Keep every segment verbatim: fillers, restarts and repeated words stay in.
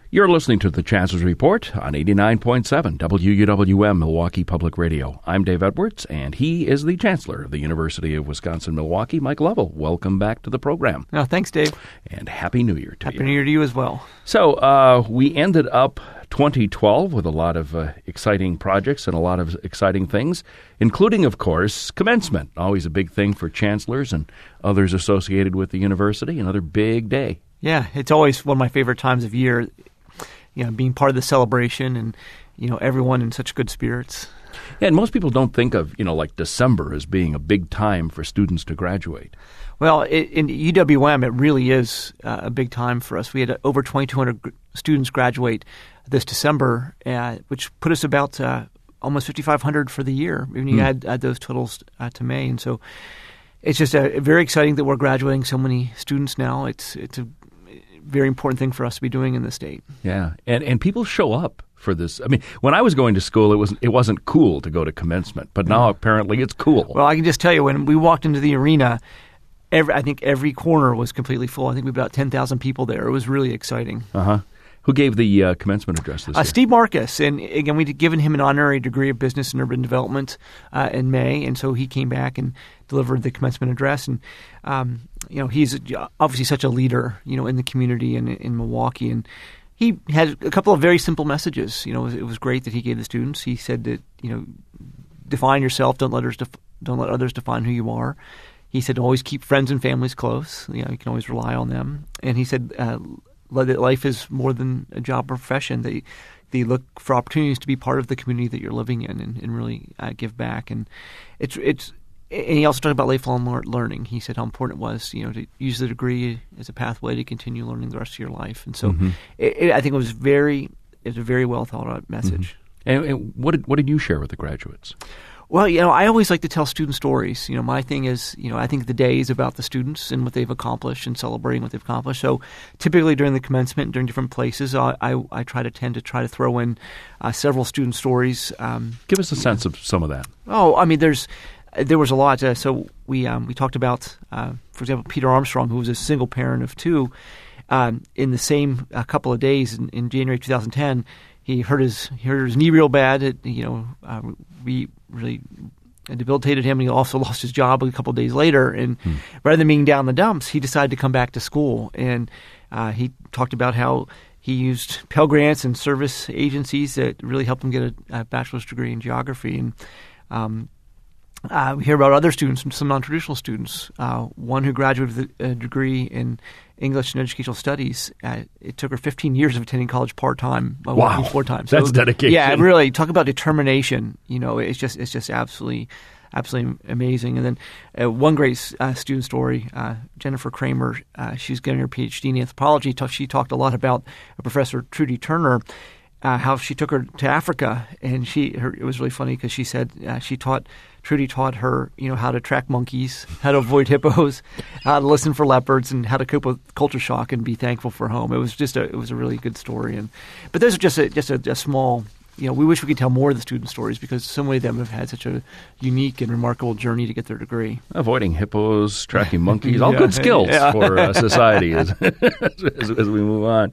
You're listening to the Chancellor's Report on eighty-nine point seven W U W M Milwaukee Public Radio. I'm Dave Edwards, and he is the Chancellor of the University of Wisconsin-Milwaukee, Mike Lovell. Welcome back to the program. Oh, thanks, Dave. And Happy New Year to Happy you. Happy New Year to you as well. So uh, we ended up twenty twelve with a lot of uh, exciting projects and a lot of exciting things, including, of course, commencement. Always a big thing for chancellors and others associated with the university. Another big day. Yeah, it's always one of my favorite times of year. You know, being part of the celebration and, you know, everyone in such good spirits. Yeah, and most people don't think of, you know, like December as being a big time for students to graduate. Well, it, in U W M, it really is uh, a big time for us. We had uh, over twenty-two hundred gr- students graduate this December, uh, which put us about uh, almost fifty-five hundred for the year when you mm. add, add those totals uh, to May. And so it's just uh, very exciting that we're graduating so many students now. It's it's a very important thing for us to be doing in the state. Yeah, and and people show up for this. I mean, when I was going to school, it wasn't it wasn't cool to go to commencement, but now apparently it's cool. Well, I can just tell you, when we walked into the arena, every, I think every corner was completely full. I think we had about ten thousand people there. It was really exciting. Uh-huh. Who gave the uh, commencement address this uh, year? Steve Marcus. And again, we'd given him an honorary degree of business and urban development uh, in May, and so he came back and delivered the commencement address. And, um, you know, he's obviously such a leader, you know, in the community and in Milwaukee. And he had a couple of very simple messages. You know, it was, it was great that he gave the students. He said that, you know, define yourself. Don't let others def- don't let others define who you are. He said always keep friends and families close. You know, you can always rely on them. And he said uh, that life is more than a job or profession. They they look for opportunities to be part of the community that you're living in and, and really uh, give back. And it's it's. And he also talked about lifelong learning. He said how important it was, you know, to use the degree as a pathway to continue learning the rest of your life. And so, mm-hmm. it, it, I think it was very, it was a very well thought out message. Mm-hmm. And, and what did what did you share with the graduates? Well, you know, I always like to tell student stories. You know, my thing is, you know, I think the day is about the students and what they've accomplished and celebrating what they've accomplished. So, typically during the commencement, during different places, I I, I try to tend to try to throw in uh, several student stories. Um, Give us a sense of some of that. Oh, I mean, there's. There was a lot. Uh, so we um, we talked about, uh, for example, Peter Armstrong, who was a single parent of two. Um, in the same uh, couple of days in, in January twenty ten, he hurt his he hurt his knee real bad. It, you know, uh, we really debilitated him. He also lost his job a couple of days later. And hmm. rather than being down in the dumps, he decided to come back to school. And uh, he talked about how he used Pell Grants and service agencies that really helped him get a, a bachelor's degree in geography. And um, Uh, we hear about other students, some non-traditional students. Uh, one who graduated with a degree in English and Educational Studies. Uh, it took her fifteen years of attending college part-time, uh, wow. working four-time. So, that's dedication. Yeah, really. Talk about determination. You know, it's just it's just absolutely, absolutely amazing. And then uh, one great uh, student story, uh, Jennifer Kramer. Uh, she's getting her P H D in anthropology. She talked a lot about Professor Trudy Turner. Uh, how she took her to Africa, and she her, it was really funny because she said uh, she taught Trudy taught her you know how to track monkeys, how to avoid hippos, how to listen for leopards, and how to cope with culture shock and be thankful for home. It was just a it was a really good story, and but those are just a, just a, a small. You know, we wish we could tell more of the student stories because so many of them have had such a unique and remarkable journey to get their degree. Avoiding hippos, tracking monkeys, all yeah, good skills yeah. for uh, society as, as, as we move on.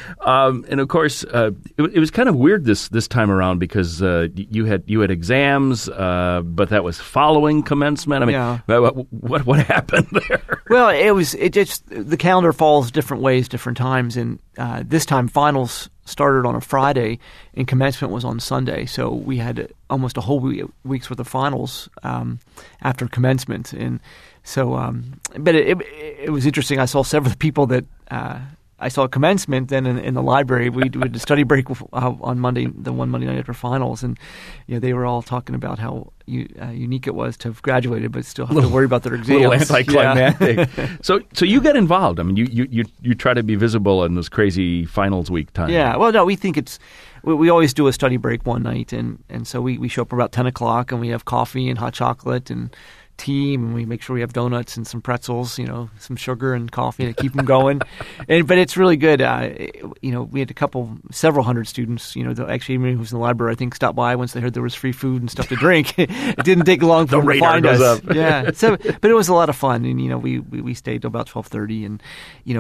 Um, and of course, uh, it, it was kind of weird this this time around because uh, you had you had exams, uh, but that was following commencement. I mean, yeah. what, what what happened there? Well, it was it just the calendar falls different ways, different times, and uh, this time finals started on a Friday and commencement was on Sunday. So we had almost a whole week, week's worth of finals um, after commencement. And so, um, but it, it, it was interesting. I saw several people that uh, I saw at commencement. Then in, in the library, we did a study break uh, on Monday, the one Monday night after finals. And you know, they were all talking about how u- uh, unique it was to have graduated, but still have little, to worry about their exams. A little anticlimactic. Yeah. so, so you get involved. I mean, you, you, you, you try to be visible in this crazy finals week time. Yeah. Well, no, we think it's we, we always do a study break one night, and, and so we, we show up about ten o'clock, and we have coffee and hot chocolate and tea, and we make sure we have donuts and some pretzels, you know, some sugar and coffee to keep them going. and, but it's really good. Uh, you know, we had a couple, several hundred students, you know, the, actually everyone who was in the library, I think, stopped by once they heard there was free food and stuff to drink. It didn't take long for them to find us. Up. yeah. So, but it was a lot of fun, and, you know, we, we, we stayed till about twelve thirty, and, you know,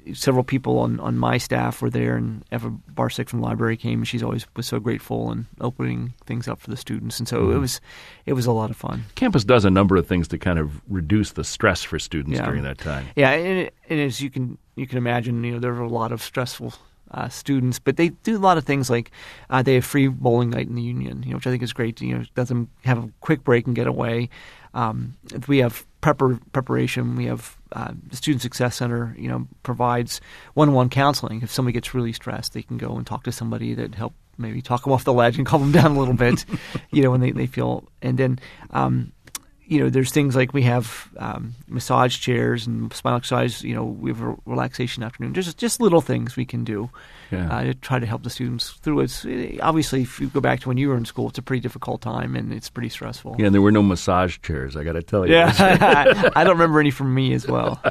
several people on, on my staff were there, and Eva Barsick from the library came, and she's always was so grateful and opening things up for the students. And so mm-hmm. it was it was a lot of fun. Campus does a number of things to kind of reduce the stress for students yeah. during that time. Yeah, and, and as you can you can imagine, you know, there were a lot of stressful uh, students, but they do a lot of things like uh, they have free bowling night in the Union, you know, which I think is great. You know, let them have a quick break and get away. Um, we have prepar- preparation. We have uh, the Student Success Center, you know, provides one-on-one counseling. If somebody gets really stressed, they can go and talk to somebody that help maybe talk them off the ledge and calm them down a little bit, you know, when they, they feel. And then, um, you know, there's things like we have um, massage chairs and spinal exercise. You know, we have a relaxation afternoon. Just just little things we can do yeah. uh, to try to help the students through it. Obviously, if you go back to when you were in school, it's a pretty difficult time and it's pretty stressful. Yeah, and there were no massage chairs, I got to tell you. Yeah, I don't remember any from me as well.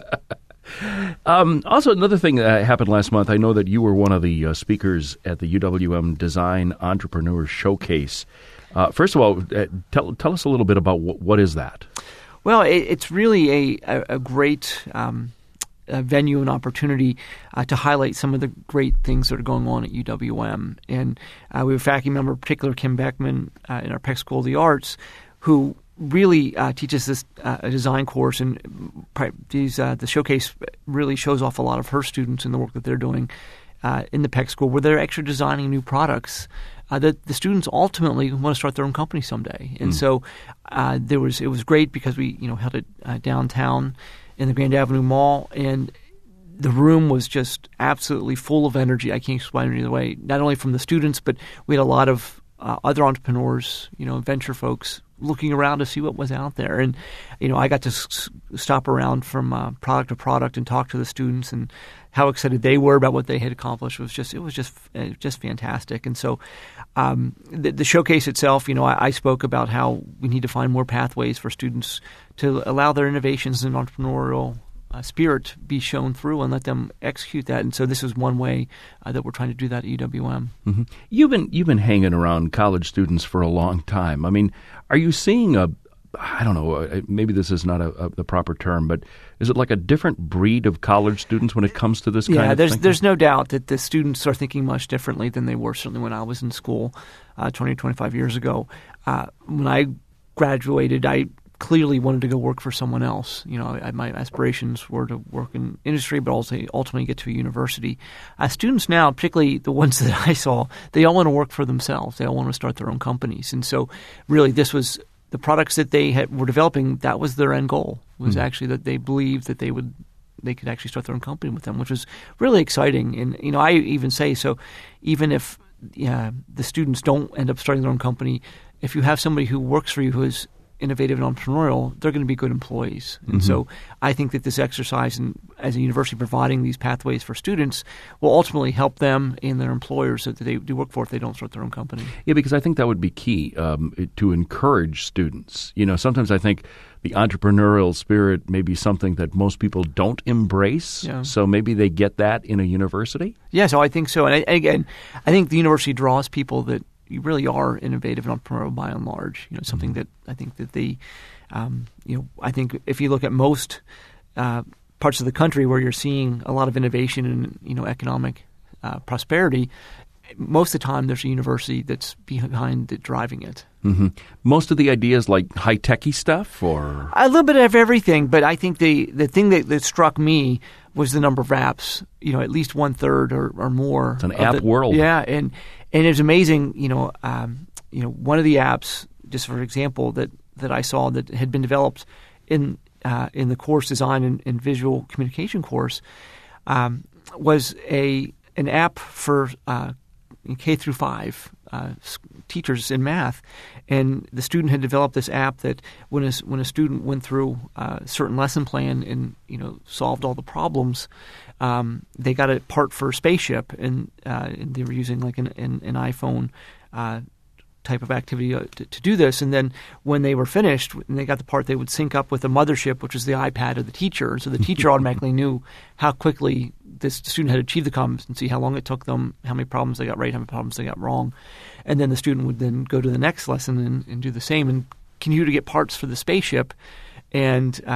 Um, also, another thing that happened last month, I know that you were one of the uh, speakers at the U W M Design Entrepreneur Showcase. Uh, first of all, uh, tell tell us a little bit about wh- what is that? Well, it, it's really a, a, a great um, a venue and opportunity uh, to highlight some of the great things that are going on at U W M. And uh, we have a faculty member, in particular Kim Beckman, uh, in our Peck School of the Arts, who really uh, teaches this uh, a design course, and these uh, the showcase really shows off a lot of her students and the work that they're doing uh, in the Peck School, where they're actually designing new products uh, that the students ultimately want to start their own company someday. And mm. so uh, there was it was great because we you know held it uh, downtown in the Grand Avenue Mall, and the room was just absolutely full of energy. I can't explain it either way. Not only from the students, but we had a lot of uh, other entrepreneurs, you know, venture folks looking around to see what was out there. And, you know, I got to s- stop around from uh, product to product and talk to the students and how excited they were about what they had accomplished. It was just, it was just, uh, just fantastic. And so um, the, the showcase itself, you know, I, I spoke about how we need to find more pathways for students to allow their innovations and entrepreneurial Uh, spirit be shown through and let them execute that. And so this is one way uh, that we're trying to do that at U W M. Mm-hmm. You've been you've been hanging around college students for a long time. I mean, are you seeing a, I don't know, maybe this is not a, a, the proper term, but is it like a different breed of college students when it comes to this kind yeah, of there's, thinking? There's no doubt that the students are thinking much differently than they were certainly when I was in school uh, twenty, twenty-five years ago. Uh, when I graduated, I clearly wanted to go work for someone else. You know, I, my aspirations were to work in industry, but also ultimately get to a university. Uh, students now, particularly the ones that I saw, they all want to work for themselves. They all want to start their own companies. And so really this was the products that they had, were developing, that was their end goal, was mm-hmm. actually that they believed that they would they could actually start their own company with them, which was really exciting. And, you know, I even say, so even if yeah, the students don't end up starting their own company, if you have somebody who works for you who is innovative and entrepreneurial, they're going to be good employees. And mm-hmm. so I think that this exercise in, as a university providing these pathways for students will ultimately help them and their employers that they do work for if they don't start their own company. Yeah, because I think that would be key um, to encourage students. You know, sometimes I think the entrepreneurial spirit may be something that most people don't embrace. Yeah. So maybe they get that in a university? Yeah, so I think so. And I, again, I think the university draws people that you really are innovative and entrepreneurial by and large. You know, something that I think that they, um, you know, I think if you look at most uh, parts of the country where you're seeing a lot of innovation and, you know, economic uh, prosperity, most of the time there's a university that's behind it driving it. Mm-hmm. Most of the ideas like high-techy stuff, or a little bit of everything. But I think the the thing that, that struck me was the number of apps. You know, at least one third or, or more. It's an app the, world. Yeah, and and it's amazing. You know, um, you know, one of the apps, just for example, that, that I saw that had been developed in uh, in the course design and, and visual communication course um, was a an app for uh, K through five uh, teachers in math, and the student had developed this app that when a, when a student went through a certain lesson plan and, you know, solved all the problems, um, they got a part for a spaceship, and, uh, and they were using like an, an, an iPhone uh, type of activity uh, to, to do this. And then when they were finished and they got the part, they would sync up with the mothership, which was the iPad of the teacher. So the teacher automatically knew how quickly this student had achieved the competency, how long it took them, how many problems they got right, how many problems they got wrong. And then the student would then go to the next lesson and, and do the same and continue to get parts for the spaceship and uh,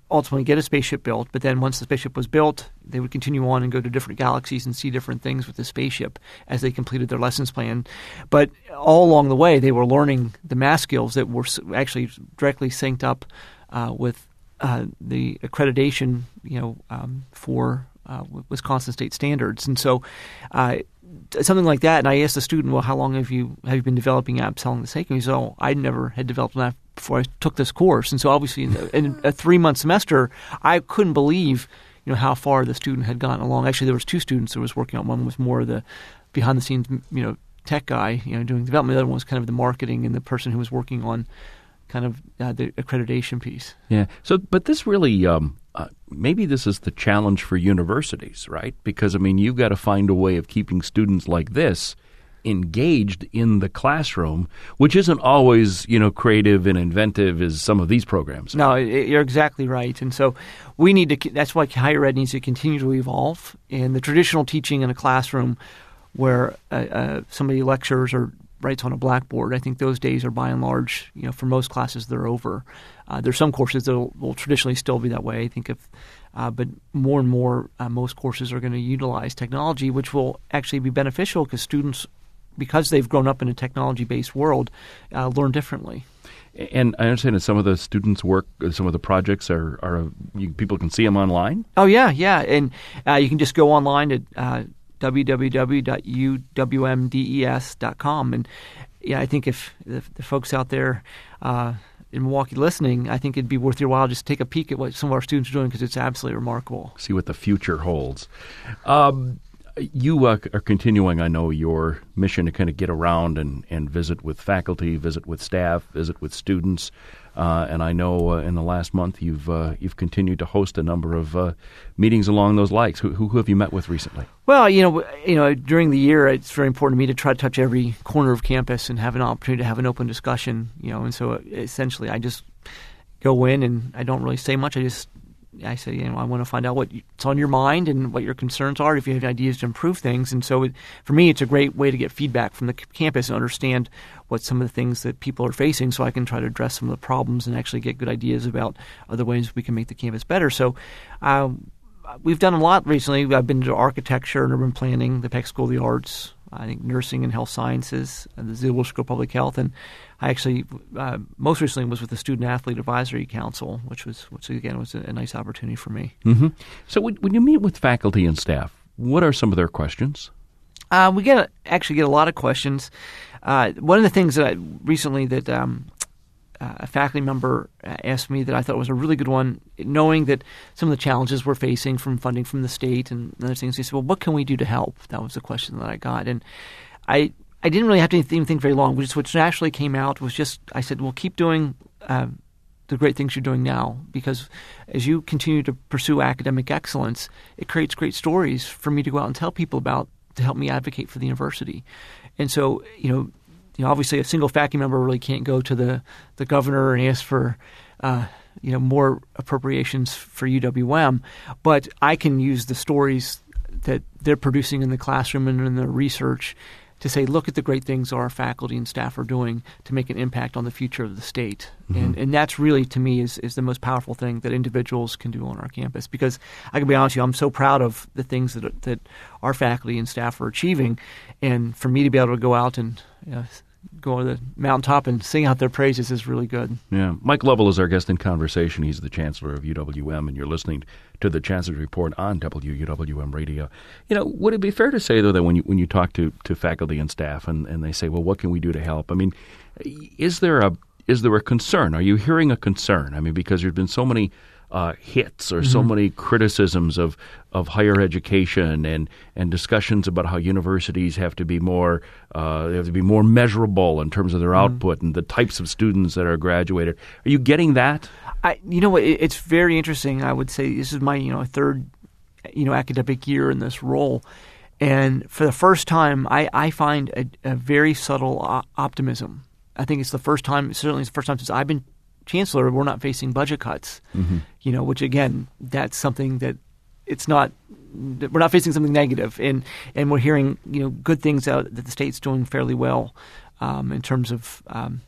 ultimately get a spaceship built, but then once the spaceship was built, they would continue on and go to different galaxies and see different things with the spaceship as they completed their lessons plan. But all along the way, they were learning the math skills that were actually directly synced up uh, with uh, the accreditation, you know, um, for uh, Wisconsin state standards. And so uh, something like that, and I asked the student, well, how long have you have you been developing apps selling the sake? And he said, oh, I never had developed an app before I took this course. And so obviously in, the, in a three-month semester, I couldn't believe, you know, how far the student had gotten along. Actually, there was two students that was working on. One was more the behind-the-scenes, you know, tech guy, you know, doing development. The other one was kind of the marketing and the person who was working on kind of uh, the accreditation piece. Yeah. So, but this really, um, uh, maybe this is the challenge for universities, right? Because, I mean, you've got to find a way of keeping students like this engaged in the classroom, which isn't always, you know, creative and inventive as some of these programs are. No, it, you're exactly right. And so we need to, that's why higher ed needs to continue to evolve. And the traditional teaching in a classroom where uh, uh, somebody lectures or writes on a blackboard, I think those days are by and large, you know, for most classes, they're over. Uh, there's some courses that will, will traditionally still be that way. I think if, uh, but more and more, uh, most courses are going to utilize technology, which will actually be beneficial because students, because they've grown up in a technology-based world, uh, learn differently. And I understand that some of the students' work, some of the projects are, are you, people can see them online? Oh, yeah, yeah. And uh, you can just go online at uh, w w w dot u w m des dot com. And yeah, I think if the, the folks out there uh, in Milwaukee listening, I think it'd be worth your while just to take a peek at what some of our students are doing because it's absolutely remarkable. See what the future holds. Um You uh, are continuing, I know, your mission to kind of get around and, and visit with faculty, visit with staff, visit with students. Uh, and I know uh, in the last month you've uh, you've continued to host a number of uh, meetings along those lines. Who, who have you met with recently? Well, you know, you know, during the year, it's very important to me to try to touch every corner of campus and have an opportunity to have an open discussion. You know, and so essentially, I just go in and I don't really say much. I just I say, you know, I want to find out what's on your mind and what your concerns are, if you have ideas to improve things. And so it, for me, it's a great way to get feedback from the campus and understand what some of the things that people are facing so I can try to address some of the problems and actually get good ideas about other ways we can make the campus better. So um, we've done a lot recently. I've been to architecture and urban planning, the Peck School of the Arts, I think nursing and health sciences, and the Ziegler School of Public Health, and I actually uh, most recently was with the Student Athlete Advisory Council, which was, which again was a, a nice opportunity for me. Mm-hmm. So when, when you meet with faculty and staff, what are some of their questions? Uh, we get a, actually get a lot of questions. Uh, one of the things that I, recently that um, uh, a faculty member asked me that I thought was a really good one, knowing that some of the challenges we're facing from funding from the state and other things, he said, well, what can we do to help? That was the question that I got. And I I didn't really have to even think very long. Which, which naturally came out was just, I said, well, keep doing uh, the great things you're doing now, because as you continue to pursue academic excellence, it creates great stories for me to go out and tell people about to help me advocate for the university. And so, you know, you know, obviously a single faculty member really can't go to the, the governor and ask for, uh, you know, more appropriations for U W M, but I can use the stories that they're producing in the classroom and in their research to say, look at the great things our faculty and staff are doing to make an impact on the future of the state. Mm-hmm. And and that's really, to me, is, is the most powerful thing that individuals can do on our campus. Because I can be honest with you, I'm so proud of the things that that our faculty and staff are achieving. And for me to be able to go out and you know, go to the mountaintop and sing out their praises is really good. Yeah. Mike Lovell is our guest in conversation. He's the Chancellor of U W M, and you're listening to the Chancellor's Report on W U W M Radio. You know, would it be fair to say, though, that when you when you talk to, to faculty and staff and, and they say, well, what can we do to help? I mean, is there a is there a concern? Are you hearing a concern? I mean, because there's been so many uh, hits or mm-hmm. so many criticisms of, of higher education and, and discussions about how universities have to be more uh, they have to be more measurable in terms of their mm-hmm. output and the types of students that are graduated. Are you getting that? I, you know what? It's very interesting. I would say this is my you know third you know academic year in this role, and for the first time, I, I find a, a very subtle o- optimism. I think it's the first time, certainly it's the first time since I've been chancellor, we're not facing budget cuts. Mm-hmm. You know, which again, that's something that it's not. We're not facing something negative, and and we're hearing you know good things out that the state's doing fairly well um, in terms of. Um,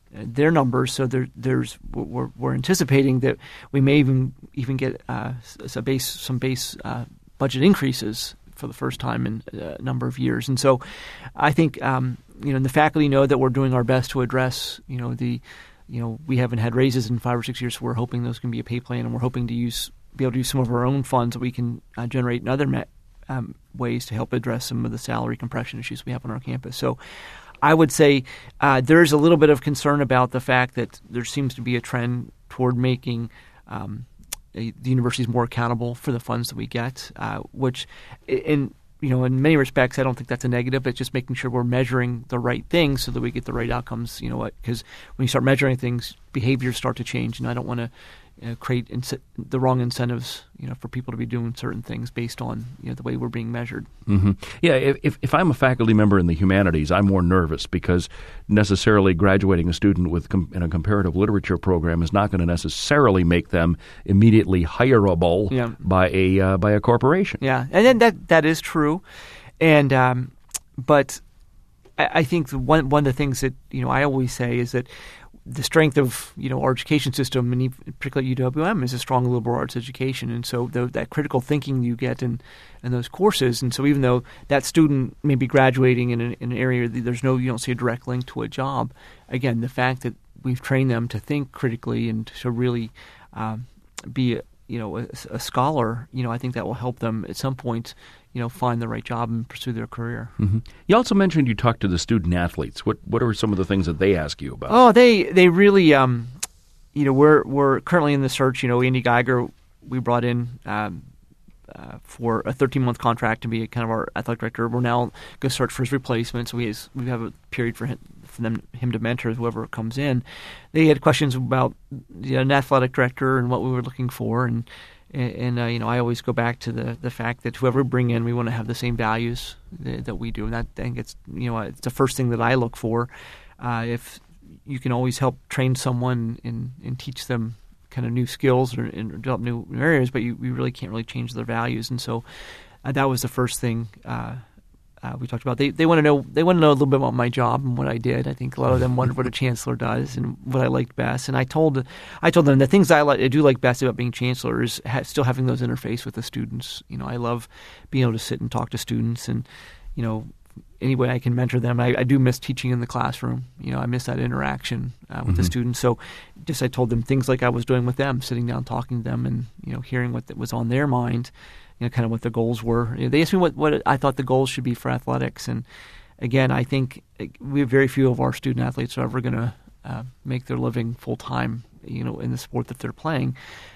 their numbers. So there, there's we're, we're anticipating that we may even even get uh, a base some base uh, budget increases for the first time in a number of years. And so I think um, you know the faculty know that we're doing our best to address you know the you know we haven't had raises in five or six years. So we're hoping those can be a pay plan, and we're hoping to use be able to use some of our own funds that we can uh, generate in other me- um, ways to help address some of the salary compression issues we have on our campus. So I would say uh, there's a little bit of concern about the fact that there seems to be a trend toward making um, a, the universities more accountable for the funds that we get, uh, which in you know in many respects I don't think that's a negative. It's just making sure we're measuring the right things so that we get the right outcomes. You know, because when you start measuring things, behaviors start to change, and I don't want to Uh, create inc- the wrong incentives, you know, for people to be doing certain things based on you know the way we're being measured. Mm-hmm. Yeah, if if I'm a faculty member in the humanities, I'm more nervous because necessarily graduating a student with com- in a comparative literature program is not going to necessarily make them immediately hireable yeah. by a uh, by a corporation. Yeah, and then that that is true, and um, but I, I think the one one of the things that you know I always say is that the strength of you know our education system, and particularly U W M, is a strong liberal arts education, and so the, that critical thinking you get in, in those courses. And so even though that student may be graduating in an, in an area that there's no you don't see a direct link to a job, again the fact that we've trained them to think critically and to really um, be a, you know a, a scholar, you know I think that will help them at some point you know find the right job and pursue their career. Mm-hmm. You also mentioned you talked to the student athletes. What what are some of the things that they ask you about? Oh, they they really um, you know we're we're currently in the search. You know, Andy Geiger we brought in um, uh, for a thirteen month contract to be kind of our athletic director. We're now going to search for his replacement. So we has, we have a period for him for them him to mentor whoever comes in. They had questions about you know, an athletic director and what we were looking for, and and, and uh, you know I always go back to the the fact that whoever we bring in, we want to have the same values that, that we do, and that I think it's you know it's the first thing that I look for. Uh, if you can always help train someone and, and teach them kind of new skills or, and develop new areas, but you, you really can't really change their values. And so uh, that was the first thing uh, uh, we talked about. They they want to know they want to know a little bit about my job and what I did. I think a lot of them wondered what a chancellor does and what I liked best. And I told I told them the things I like I do like best about being chancellor is ha- still having those interface with the students. You know, I love being able to sit and talk to students, and you know. Any way I can mentor them. I, I do miss teaching in the classroom. You know, I miss that interaction uh, with mm-hmm. the students. So just I told them things like I was doing with them, sitting down, talking to them, and, you know, hearing what was on their mind, you know, kind of what the goals were. You know, they asked me what, what I thought the goals should be for athletics. And, again, I think we have very few of our student athletes are ever going to uh, make their living full-time, you know, in the sport that they're playing.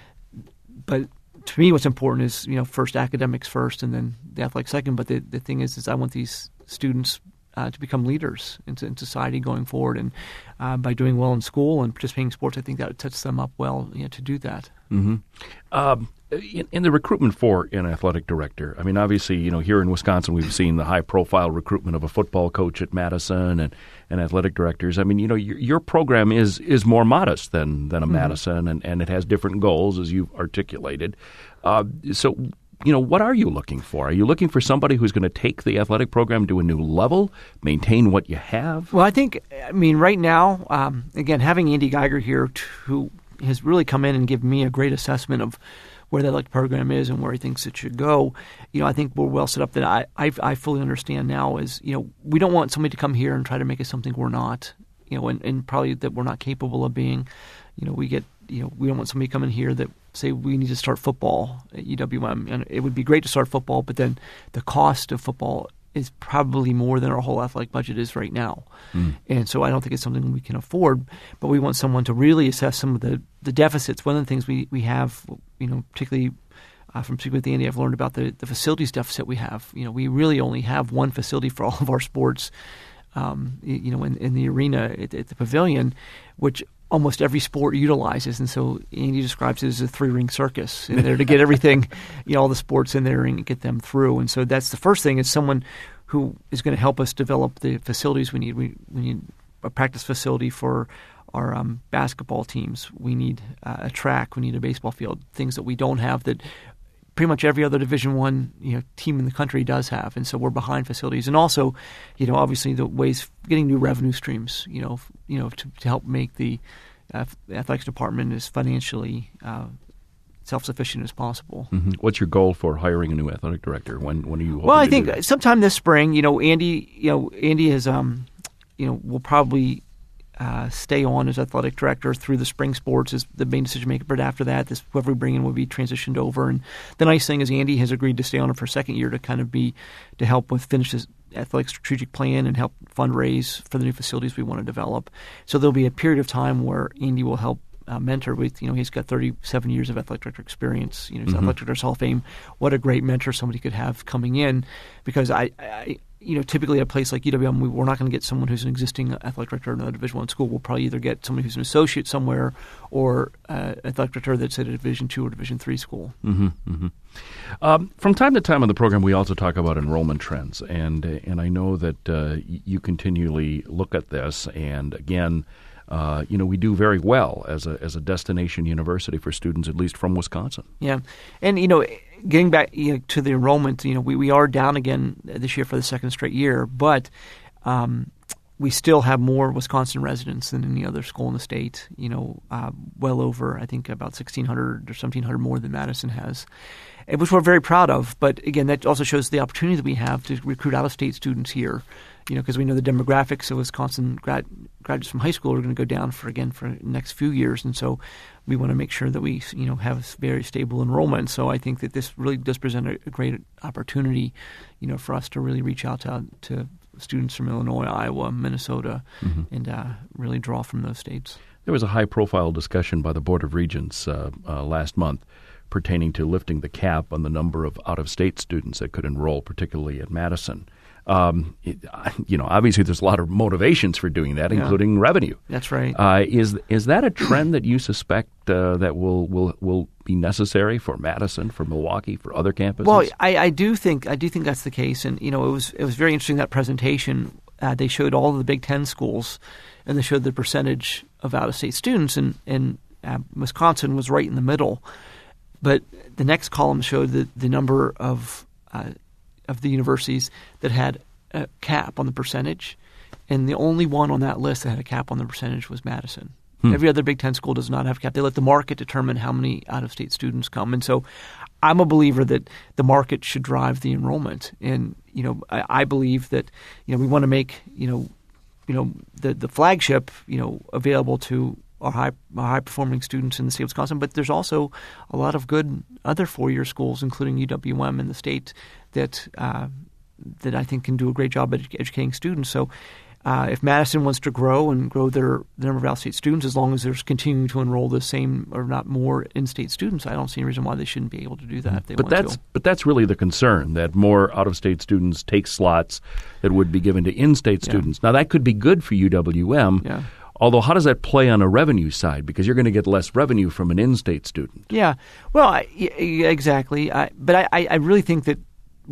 But to me, what's important is, you know, first academics first and then the athletics second. But the, the thing is, is I want these students uh, to become leaders in, in society going forward. And uh, by doing well in school and participating in sports, I think that sets them up well you know, to do that. Mm-hmm. Um, in, in the recruitment for an athletic director, I mean, obviously, you know, here in Wisconsin, we've seen the high-profile recruitment of a football coach at Madison and, and athletic directors. I mean, you know, your, your program is is more modest than, than a mm-hmm. Madison, and, and it has different goals, as you've articulated. Uh, so, you know, what are you looking for? Are you looking for somebody who's going to take the athletic program to a new level, maintain what you have? Well, I think, I mean, right now, um, again, having Andy Geiger here, who has really come in and given me a great assessment of where the athletic program is and where he thinks it should go, you know, I think we're well set up. That I, I, I fully understand now is, you know, we don't want somebody to come here and try to make us something we're not, you know, and, and probably that we're not capable of being. You know, we get, you know, we don't want somebody coming here that say we need to start football at U W M. And it would be great to start football, but then the cost of football is probably more than our whole athletic budget is right now. Mm. And so I don't think it's something we can afford, but we want someone to really assess some of the, the deficits. One of the things we, we have, you know, particularly uh, from speaking with Andy, I've learned about the, the facilities deficit we have. You know, we really only have one facility for all of our sports, um, you know, in, in the arena at, at the pavilion, which almost every sport utilizes. And so Andy describes it as a three-ring circus in there to get everything, you know, all the sports in there and get them through. And so that's the first thing is someone who is going to help us develop the facilities we need. We, we need a practice facility for our um, basketball teams. We need uh, a track. We need a baseball field, things that we don't have that pretty much every other Division One you know team in the country does have, and so we're behind facilities, and also, you know, obviously the ways getting new revenue streams, you know, you know, to, to help make the uh, athletics department as financially uh, self-sufficient as possible. Mm-hmm. What's your goal for hiring a new athletic director? When when are you hoping Well, I to think do that? sometime this spring. You know, Andy. You know, Andy has. Um, you know, will probably uh, stay on as athletic director through the spring sports as the main decision maker. But after that, this whoever we bring in will be transitioned over. And the nice thing is Andy has agreed to stay on for a second year to kind of be to help with finish his athletic strategic plan and help fundraise for the new facilities we want to develop. So there'll be a period of time where Andy will help uh, mentor with. You know, he's got thirty-seven years of athletic director experience. You know, he's Mm-hmm. Athletic Directors Hall of Fame. What a great mentor somebody could have coming in, because I. I You know, typically at a place like U W M, we, we're not going to get someone who's an existing athletic director in a Division One school. We'll probably either get somebody who's an associate somewhere, or uh, athletic director that's at a Division Two or Division Three school. Mm-hmm, mm-hmm. Um, from time to time on the program, we also talk about enrollment trends, and and I know that uh, you continually look at this. And again, uh, you know, we do very well as a as a destination university for students, at least from Wisconsin. Yeah, and you know. Getting back you know, to the enrollment, you know, we, we are down again this year for the second straight year, but um, we still have more Wisconsin residents than any other school in the state. You know, uh, well over, I think, about sixteen hundred or seventeen hundred more than Madison has, which we're very proud of. But again, that also shows the opportunity that we have to recruit out-of-state students here. You know, because we know the demographics of Wisconsin grad, graduates from high school are going to go down for again for the next few years, and so we want to make sure that we you know have very stable enrollment. So I think that this really does present a, a great opportunity, you know, for us to really reach out to to students from Illinois, Iowa, Minnesota, mm-hmm. and uh, really draw from those states. There was a high-profile discussion by the Board of Regents uh, uh, last month pertaining to lifting the cap on the number of out-of-state students that could enroll, particularly at Madison. Um, it, you know, obviously there's a lot of motivations for doing that, yeah. including revenue. That's right. Uh, is is that a trend that you suspect uh, that will, will will be necessary for Madison, for Milwaukee, for other campuses? Well, I, I do think I do think that's the case, and you know, it was it was very interesting that presentation. Uh, they showed all of the Big Ten schools, and they showed the percentage of out-of-state students, and and uh, Wisconsin was right in the middle. But the next column showed the the number of uh, of the universities that had a cap on the percentage, and the only one on that list that had a cap on the percentage was Madison. Hmm. Every other Big Ten school does not have a cap. They let the market determine how many out-of-state students come, and so I'm a believer that the market should drive the enrollment. And you know, I, I believe that you know we want to make you know, you know the the flagship you know available to our high our high performing students in the state of Wisconsin, but there's also a lot of good other four year schools, including U W M in the state, that uh, that I think can do a great job at educating students. So, uh, if Madison wants to grow and grow their the number of out-of-state students, as long as they're continuing to enroll the same or not more in-state students, I don't see any reason why they shouldn't be able to do that if they but want that's to. but that's really the concern, that more out-of-state students take slots that would be given to in-state Yeah. students. Now that could be good for U W M. Yeah. Although, how does that play on a revenue side? Because you're going to get less revenue from an in-state student. Yeah, well, I, yeah, exactly. I, but I, I really think that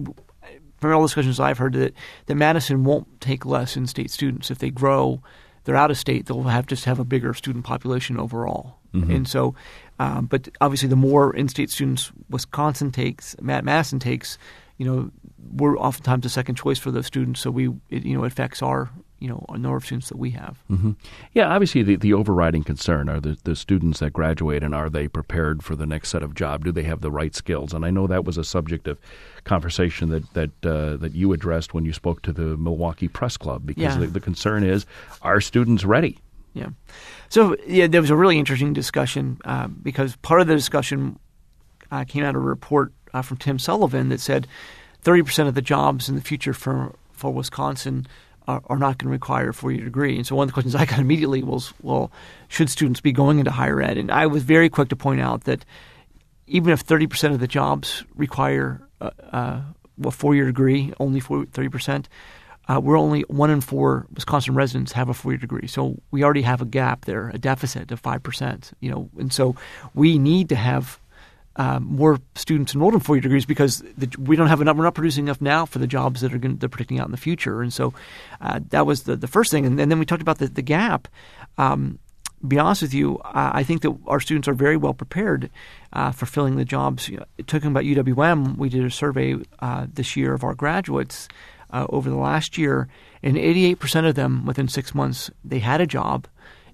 from all the discussions I've heard, that, that Madison won't take less in-state students. If they grow, they're out of state, they'll have just have a bigger student population overall. Mm-hmm. And so, um, but obviously, the more in-state students Wisconsin takes, Madison takes, you know, we're oftentimes the second choice for those students. So we, it, you know, it affects our. You know, a number of students that we have. Mm-hmm. Yeah, obviously the, the overriding concern are the, the students that graduate, and are they prepared for the next set of job? Do they have the right skills? And I know that was a subject of conversation that that uh, that you addressed when you spoke to the Milwaukee Press Club, because yeah. the, the concern is, are students ready? Yeah. So yeah, there was a really interesting discussion uh, because part of the discussion uh, came out of a report uh, from Tim Sullivan that said thirty percent of the jobs in the future for for Wisconsin are, are not going to require a four-year degree. And so one of the questions I got immediately was, well, should students be going into higher ed? And I was very quick to point out that even if thirty percent of the jobs require a, a, a four-year degree, only for thirty percent, uh, we're only one in four Wisconsin residents have a four-year degree. So we already have a gap there, a deficit of five percent. You know, and so we need to have Uh, more students enrolled in four-year degrees because the, we don't have enough. We're not producing enough now for the jobs that are going, they're predicting out in the future. And so uh, that was the, the first thing. And, and then we talked about the, the gap. Um, to be honest with you, uh, I think that our students are very well prepared uh, for filling the jobs. You know, talking about U W M, we did a survey uh, this year of our graduates uh, over the last year, and eighty-eight percent of them within six months, they had a job,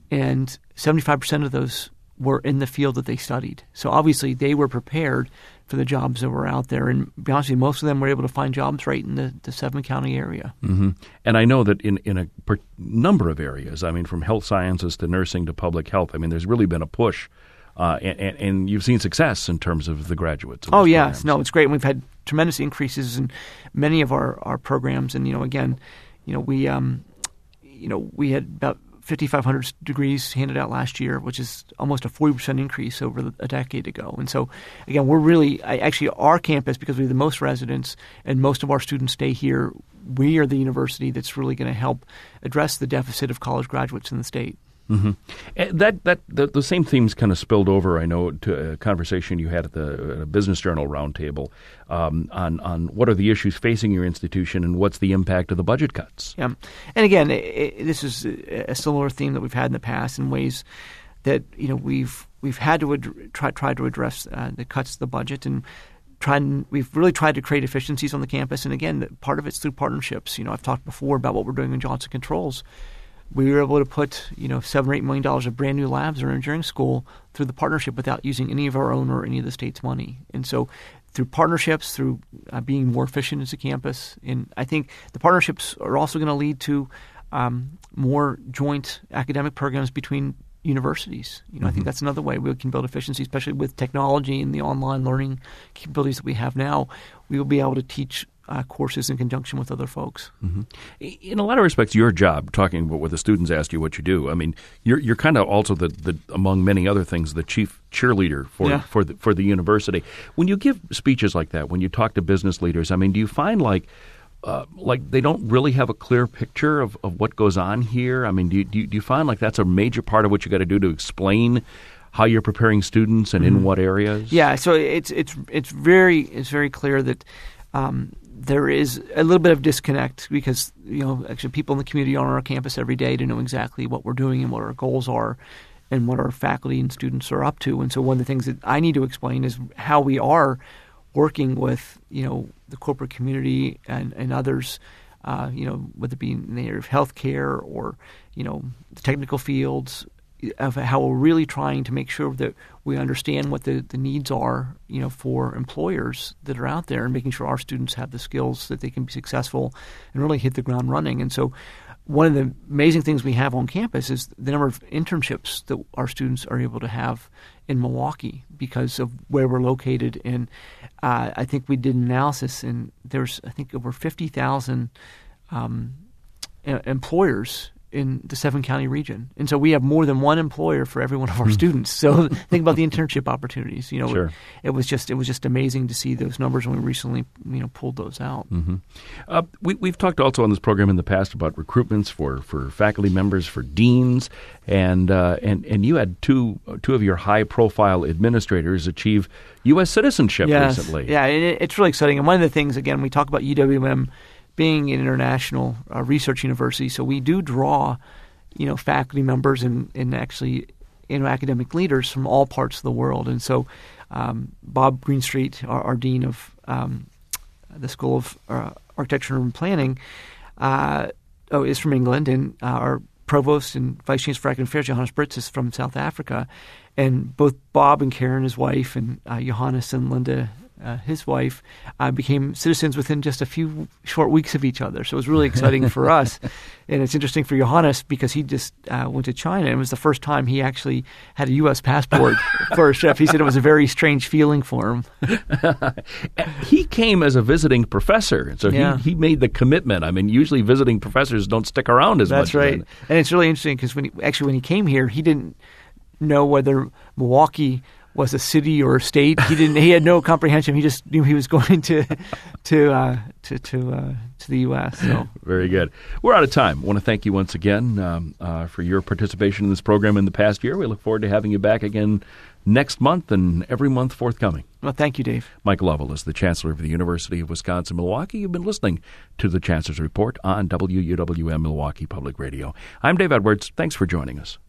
and seventy-five percent of those were in the field that they studied. So obviously they were prepared for the jobs that were out there. And to be honest with you, most of them were able to find jobs right in the, the seven-county area. Mm-hmm. And I know that in, in a per- number of areas, I mean, from health sciences to nursing to public health, I mean, there's really been a push, uh, and, and, and you've seen success in terms of the graduates. Oh, yes. Programs. No, it's great. And we've had tremendous increases in many of our, our programs. And, you know, again, you know, we, um, you know, we had about fifty-five hundred degrees handed out last year, which is almost a forty percent increase over a decade ago. And so, again, we're really – actually our campus, because we have the most residents and most of our students stay here, we are the university that's really going to help address the deficit of college graduates in the state. Mm-hmm. And that that the, the same themes kind of spilled over, I know, to a conversation you had at the at a Business Journal roundtable um, on on what are the issues facing your institution and what's the impact of the budget cuts. Yeah, and again, it, it, this is a similar theme that we've had in the past in ways that you know we've we've had to ad- try try to address uh, the cuts to the budget and. Try and, we've really tried to create efficiencies on the campus, and again, part of it's through partnerships. You know, I've talked before about what we're doing in Johnson Controls. We were able to put, you know, seven or eight million dollars of brand new labs in our engineering school through the partnership without using any of our own or any of the state's money. And so, through partnerships, through uh, being more efficient as a campus, and I think the partnerships are also going to lead to um, more joint academic programs between universities. You know, mm-hmm. I think that's another way we can build efficiency, especially with technology and the online learning capabilities that we have now. We will be able to teach Uh, courses in conjunction with other folks. Mm-hmm. In a lot of respects, your job, talking about what the students asked you what you do, I mean, you're you're kind of also the, the among many other things, the chief cheerleader for yeah. for the, for the university. When you give speeches like that, when you talk to business leaders, I mean, do you find like uh, like they don't really have a clear picture of, of what goes on here? I mean, do you, do you, do you find like that's a major part of what you got to do to explain how you're preparing students and mm-hmm. in what areas? Yeah, so it's it's it's very it's very clear that. Um, There is a little bit of disconnect because, you know, actually people in the community are on our campus every day to know exactly what we're doing and what our goals are and what our faculty and students are up to. And so one of the things that I need to explain is how we are working with, you know, the corporate community and, and others, uh, you know, whether it be in the area of healthcare or, you know, the technical fields, of how we're really trying to make sure that we understand what the, the needs are, you know, for employers that are out there and making sure our students have the skills that they can be successful and really hit the ground running. And so one of the amazing things we have on campus is the number of internships that our students are able to have in Milwaukee because of where we're located. And uh, I think we did an analysis, and there's, I think, over fifty thousand um, employers in the seven-county region. And so we have more than one employer for every one of our students. So think about the internship opportunities. You know, sure. it, it was just it was just amazing to see those numbers when we recently, you know, pulled those out. Mm-hmm. Uh, we, we've talked also on this program in the past about recruitments for, for faculty members, for deans, and uh, and and you had two two of your high-profile administrators achieve U S citizenship yes. recently. Yeah, it, it's really exciting. And one of the things, again, we talk about U W M being an international uh, research university, so we do draw, you know, faculty members and, and actually, you know, academic leaders from all parts of the world. And so, um, Bob Greenstreet, our, our dean of um, the School of uh, Architecture and Planning, uh, oh, is from England, and uh, our provost and vice chancellor for academic affairs, Johannes Brits, is from South Africa. And both Bob and Karen, his wife, and uh, Johannes and Linda, Uh, his wife, uh, became citizens within just a few short weeks of each other. So it was really exciting for us. And it's interesting for Johannes because he just uh, went to China, and it was the first time he actually had a U S passport for a trip. He said it was a very strange feeling for him. He came as a visiting professor, so yeah. he, he made the commitment. I mean, usually visiting professors don't stick around as That's much. That's right. Then. And it's really interesting because when he, actually when he came here, he didn't know whether Milwaukee was a city or a state. He didn't. He had no comprehension. He just knew he was going to to uh, to to, uh, to the U S So very good. We're out of time. I want to thank you once again um, uh, for your participation in this program in the past year. We look forward to having you back again next month and every month forthcoming. Well, thank you, Dave. Mike Lovell is the Chancellor of the University of Wisconsin-Milwaukee. You've been listening to the Chancellor's Report on W U W M Milwaukee Public Radio. I'm Dave Edwards. Thanks for joining us.